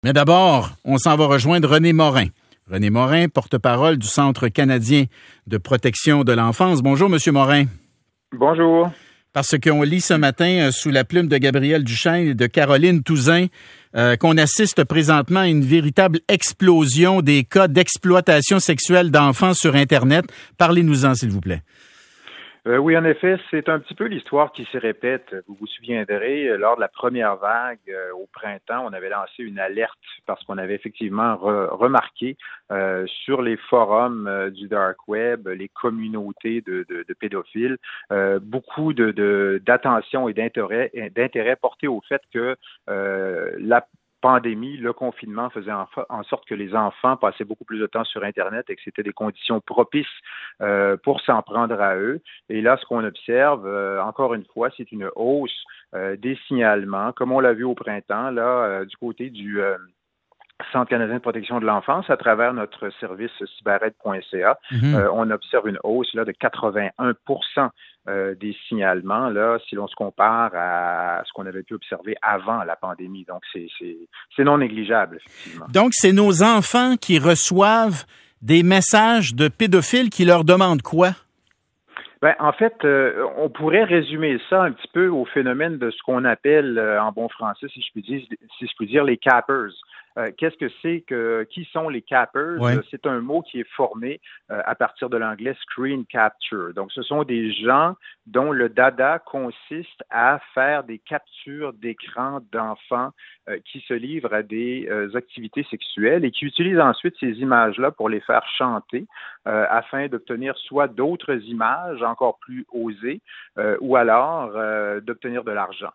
Mais d'abord, on s'en va rejoindre René Morin. René Morin, porte-parole du Centre canadien de protection de l'enfance. Bonjour, Monsieur Morin. Bonjour. Parce qu'on lit ce matin, sous la plume de Gabriel Duchesne et de Caroline Touzin, qu'on assiste présentement à une véritable explosion des cas d'exploitation sexuelle d'enfants sur Internet. Parlez-nous-en, s'il vous plaît. Oui, en effet, c'est un petit peu l'histoire qui se répète. Vous vous souviendrez, lors de la première vague au printemps, on avait lancé une alerte parce qu'on avait effectivement remarqué sur les forums du dark web, les communautés de pédophiles, beaucoup d'attention et d'intérêt porté au fait que la pandémie, le confinement faisait en sorte que les enfants passaient beaucoup plus de temps sur Internet et que c'était des conditions propices pour s'en prendre à eux. Et là, ce qu'on observe, encore une fois, c'est une hausse des signalements, comme on l'a vu au printemps, là, du côté du Centre canadien de protection de l'enfance, à travers notre service cyberraid.ca. On observe une hausse là, de 81% des signalements, là, si l'on se compare à ce qu'on avait pu observer avant la pandémie. Donc, c'est non négligeable, effectivement. Donc, c'est nos enfants qui reçoivent des messages de pédophiles qui leur demandent quoi? Ben, en fait, on pourrait résumer ça un petit peu au phénomène de ce qu'on appelle, en bon français, si je puis dire, les cappers. Qu'est-ce que c'est qui sont les cappers? Ouais. C'est un mot qui est formé à partir de l'anglais screen capture. Donc, ce sont des gens dont le dada consiste à faire des captures d'écran d'enfants qui se livrent à des activités sexuelles et qui utilisent ensuite ces images-là pour les faire chanter afin d'obtenir soit d'autres images encore plus osées ou alors d'obtenir de l'argent.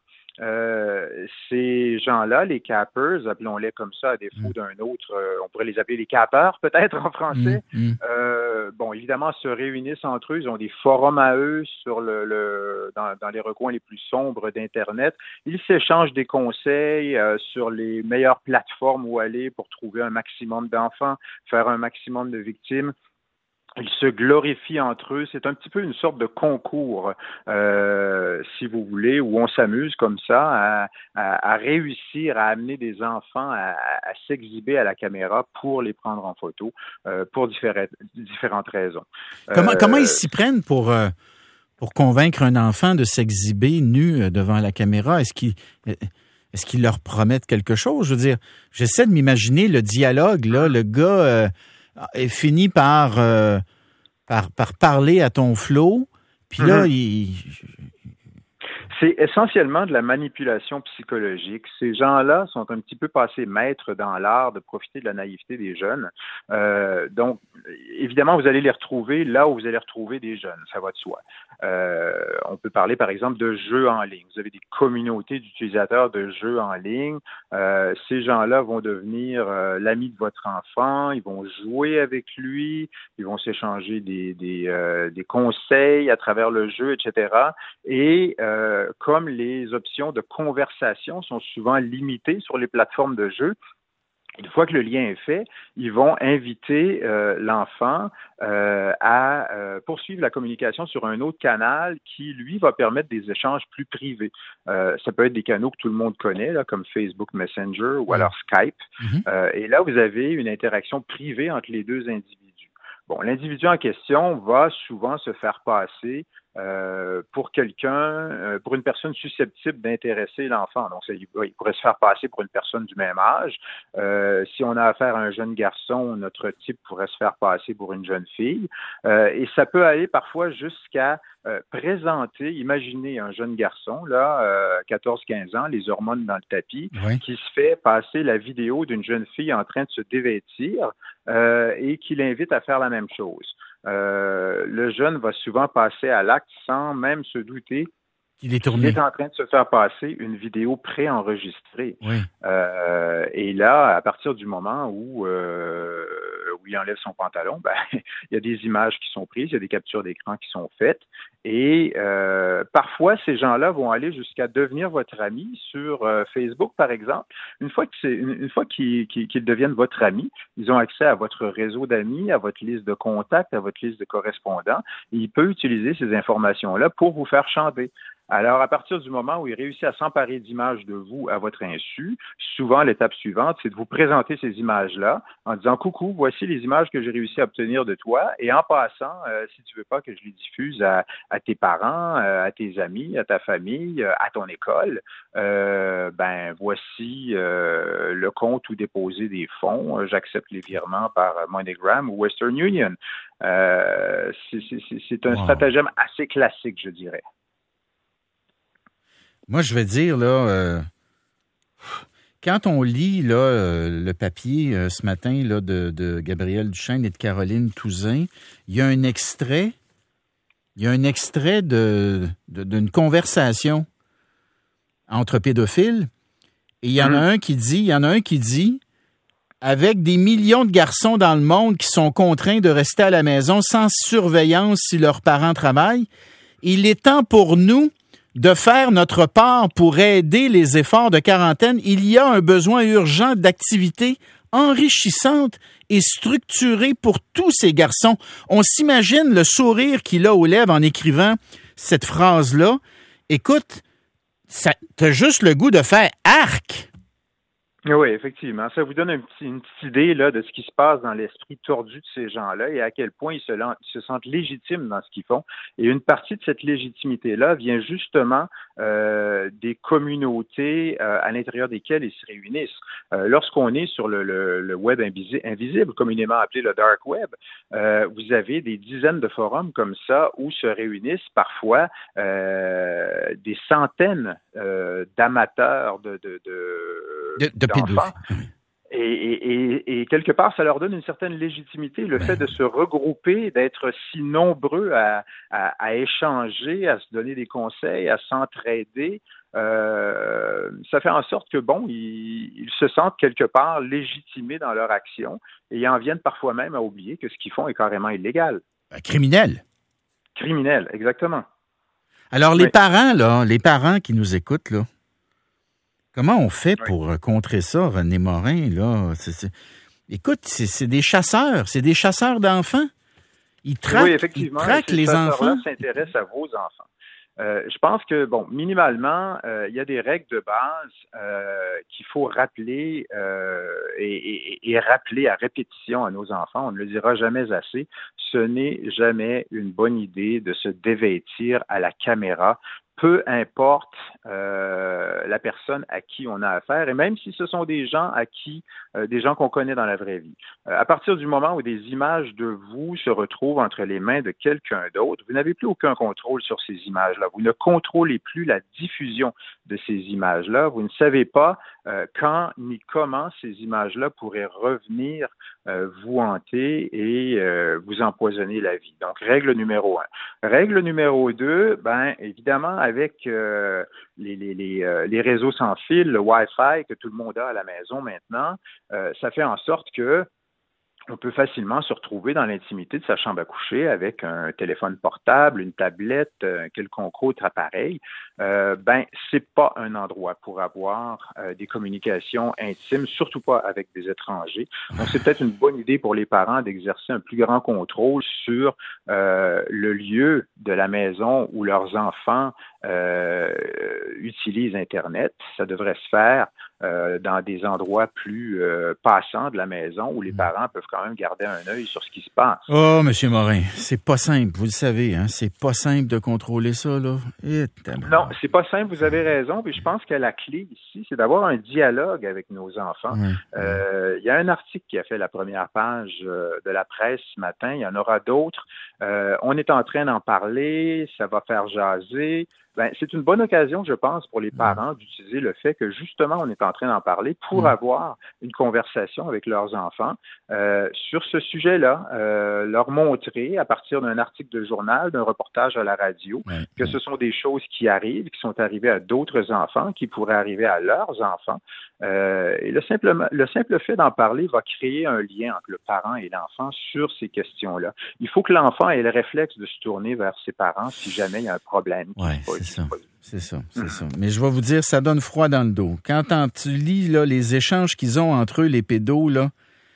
Ces gens-là, les cappers, appelons-les comme ça à défaut d'un autre, on pourrait les appeler les cappeurs peut-être en français. Bon, évidemment, se réunissent entre eux, ils ont des forums à eux sur dans les recoins les plus sombres d'Internet. Ils s'échangent des conseils sur les meilleures plateformes où aller pour trouver un maximum d'enfants, faire un maximum de victimes. Ils se glorifient entre eux. C'est un petit peu une sorte de concours, si vous voulez, où on s'amuse comme ça à réussir à amener des enfants à s'exhiber à la caméra pour les prendre en photo pour différentes raisons. Comment ils s'y prennent pour convaincre un enfant de s'exhiber nu devant la caméra? Est-ce qu'ils leur promettent quelque chose? Je veux dire, j'essaie de m'imaginer le dialogue, là, le gars... finit par parler à ton flot, puis là, C'est essentiellement de la manipulation psychologique. Ces gens-là sont un petit peu passés maîtres dans l'art de profiter de la naïveté des jeunes. Donc, évidemment, vous allez les retrouver là où vous allez retrouver des jeunes, ça va de soi. On peut parler, par exemple, de jeux en ligne. Vous avez des communautés d'utilisateurs de jeux en ligne. Ces gens-là vont devenir l'ami de votre enfant. Ils vont jouer avec lui. Ils vont s'échanger des conseils à travers le jeu, etc. Et comme les options de conversation sont souvent limitées sur les plateformes de jeu, une fois que le lien est fait, ils vont inviter l'enfant à poursuivre la communication sur un autre canal qui, lui, va permettre des échanges plus privés. Ça peut être des canaux que tout le monde connaît, là, comme Facebook Messenger ou alors Skype. Et là, vous avez une interaction privée entre les deux individus. Bon, l'individu en question va souvent se faire passer pour quelqu'un, pour une personne susceptible d'intéresser l'enfant. Donc, il pourrait se faire passer pour une personne du même âge. Si on a affaire à un jeune garçon, notre type pourrait se faire passer pour une jeune fille. Et ça peut aller parfois jusqu'à présenter, imaginez un jeune garçon, là, 14-15 ans, les hormones dans le tapis, qui se fait passer la vidéo d'une jeune fille en train de se dévêtir et qui l'invite à faire la même chose. Le jeune va souvent passer à l'acte sans même se douter qu'il est en train de se faire passer une vidéo préenregistrée. Et là, à partir du moment où il enlève son pantalon, il y a des images qui sont prises, il y a des captures d'écran qui sont faites. Et parfois, ces gens-là vont aller jusqu'à devenir votre ami sur Facebook, par exemple. Une fois qu'ils deviennent votre ami, ils ont accès à votre réseau d'amis, à votre liste de contacts, à votre liste de correspondants. Et il peut utiliser ces informations-là pour vous faire chanter. Alors, à partir du moment où il réussit à s'emparer d'images de vous à votre insu, souvent, l'étape suivante, c'est de vous présenter ces images-là en disant « Coucou, voici les images que j'ai réussi à obtenir de toi. Et en passant, si tu veux pas que je les diffuse à tes parents, à tes amis, à ta famille, à ton école, voici le compte où déposer des fonds. J'accepte les virements par MoneyGram ou Western Union. » C'est un stratagème assez classique, je dirais. Moi, je vais dire, là, quand on lit là, le papier ce matin là, de Gabrielle Duchesne et de Caroline Touzin, il y a un extrait d'une conversation entre pédophiles, et il y en a un qui dit, avec des millions de garçons dans le monde qui sont contraints de rester à la maison sans surveillance si leurs parents travaillent, il est temps pour nous de faire notre part pour aider les efforts de quarantaine. Il y a un besoin urgent d'activités enrichissantes et structurées pour tous ces garçons. On s'imagine le sourire qu'il a aux lèvres en écrivant cette phrase-là. Écoute, t'as juste le goût de faire arc. Oui, effectivement. Ça vous donne une petite idée là, de ce qui se passe dans l'esprit tordu de ces gens-là et à quel point ils se sentent légitimes dans ce qu'ils font. Et une partie de cette légitimité-là vient justement des communautés à l'intérieur desquelles ils se réunissent. Lorsqu'on est sur le web invisible, communément appelé le dark web, vous avez des dizaines de forums comme ça où se réunissent parfois des centaines d'amateurs de d'enfants. Et quelque part, ça leur donne une certaine légitimité, le fait de se regrouper, d'être si nombreux à échanger, à se donner des conseils, à s'entraider. Ça fait en sorte que, ils se sentent quelque part légitimés dans leur action et ils en viennent parfois même à oublier que ce qu'ils font est carrément illégal. Criminel. Criminel, exactement. Alors, les parents qui nous écoutent, là, comment on fait pour contrer ça, René Morin, là? Écoute, c'est des chasseurs d'enfants. Ils traquent les enfants. Ils s'intéressent à vos enfants. Je pense que, minimalement, il y a des règles de base qu'il faut rappeler et rappeler à répétition à nos enfants. On ne le dira jamais assez. Ce n'est jamais une bonne idée de se dévêtir à la caméra, peu importe la personne à qui on a affaire, et même si ce sont des gens des gens qu'on connaît dans la vraie vie. À partir du moment où des images de vous se retrouvent entre les mains de quelqu'un d'autre, vous n'avez plus aucun contrôle sur ces images-là. Vous ne contrôlez plus la diffusion de ces images-là. Vous ne savez pas quand ni comment ces images-là pourraient revenir vous hanter et vous empoisonner la vie. Donc, règle numéro 1. Règle numéro 2, évidemment, avec les réseaux sans fil, le Wi-Fi que tout le monde a à la maison maintenant, ça fait en sorte que on peut facilement se retrouver dans l'intimité de sa chambre à coucher avec un téléphone portable, une tablette, quelconque autre appareil. C'est pas un endroit pour avoir des communications intimes, surtout pas avec des étrangers. Donc, c'est peut-être une bonne idée pour les parents d'exercer un plus grand contrôle sur le lieu de la maison où leurs enfants utilisent Internet. Ça devrait se faire dans des endroits plus passants de la maison où les parents peuvent quand même garder un œil sur ce qui se passe. Oh, M. Morin, c'est pas simple, vous le savez, hein? C'est pas simple de contrôler ça, là. Non, c'est pas simple, vous avez raison, puis je pense que la clé ici, c'est d'avoir un dialogue avec nos enfants. Il y a un article qui a fait la première page de la presse ce matin, il y en aura d'autres. On est en train d'en parler, ça va faire jaser. C'est une bonne occasion, je pense, pour les parents d'utiliser le fait que, justement, on est en train d'en parler pour avoir une conversation avec leurs enfants sur ce sujet-là, leur montrer, à partir d'un article de journal, d'un reportage à la radio, que ce sont des choses qui arrivent, qui sont arrivées à d'autres enfants, qui pourraient arriver à leurs enfants. Et le simple fait d'en parler va créer un lien entre le parent et l'enfant sur ces questions-là. Il faut que l'enfant ait le réflexe de se tourner vers ses parents si jamais il y a un problème. C'est ça. Mais je vais vous dire, ça donne froid dans le dos. Quand tu lis là, les échanges qu'ils ont entre eux, les pédos, là,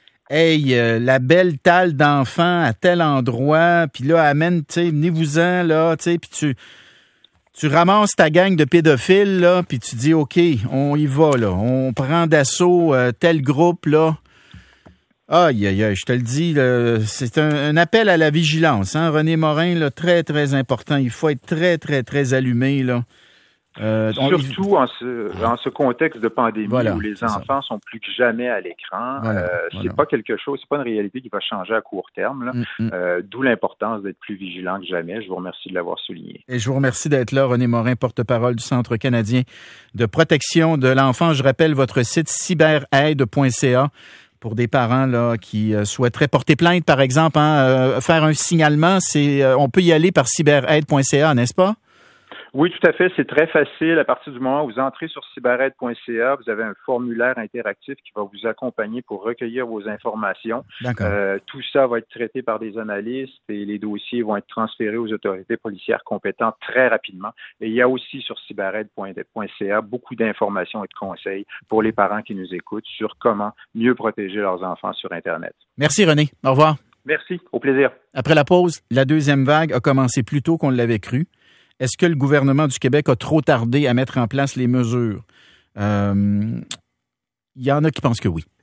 la belle talle d'enfant à tel endroit, puis là, amène, venez-vous-en, là, puis tu... Tu ramasses ta gang de pédophiles, là, puis tu dis, OK, on y va, là. On prend d'assaut tel groupe, là. Aïe, aïe, aïe, je te le dis, là, c'est un appel à la vigilance, hein, René Morin, là, très, très important. Il faut être très, très, très allumé, là. Surtout en ce contexte de pandémie où les enfants sont plus que jamais à l'écran. C'est pas quelque chose, c'est pas une réalité qui va changer à court terme, là. D'où l'importance d'être plus vigilant que jamais. Je vous remercie de l'avoir souligné. Et je vous remercie d'être là, René Morin, porte-parole du Centre canadien de protection de l'enfant. Je rappelle votre site cyberaide.ca pour des parents là qui souhaiteraient porter plainte, par exemple, faire un signalement. On peut y aller par cyberaide.ca, n'est-ce pas? Oui, tout à fait. C'est très facile. À partir du moment où vous entrez sur cyberaide.ca, vous avez un formulaire interactif qui va vous accompagner pour recueillir vos informations. Tout ça va être traité par des analystes et les dossiers vont être transférés aux autorités policières compétentes très rapidement. Et il y a aussi sur cyberaide.ca beaucoup d'informations et de conseils pour les parents qui nous écoutent sur comment mieux protéger leurs enfants sur Internet. Merci René. Au revoir. Merci. Au plaisir. Après la pause, la deuxième vague a commencé plus tôt qu'on l'avait cru. Est-ce que le gouvernement du Québec a trop tardé à mettre en place les mesures? Il y en a qui pensent que oui.